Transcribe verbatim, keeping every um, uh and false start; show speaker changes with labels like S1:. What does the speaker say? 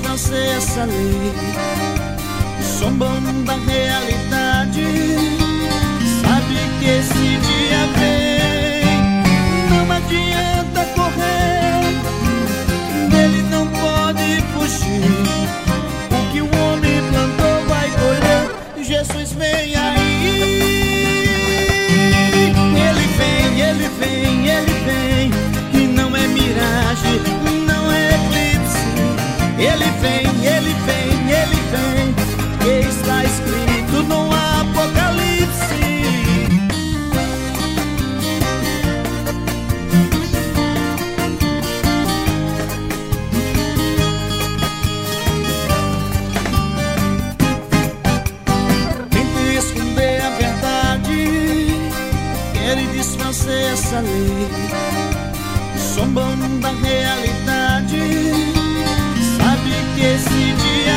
S1: desfazer essa lei, zombando da realidade. Sabe que esse dia vem, não adianta correr, dele não pode fugir. O que o homem plantou vai colher. Jesus vem aí. Ele vem, ele vem, ele vem, e não é miragem, não é eclipse. Ele vem, ele vem, ele vem, que está escrito no Apocalipse. Tenta esconder a verdade, quer desfazer essa lei, zombando da realidade. Sabe que esse dia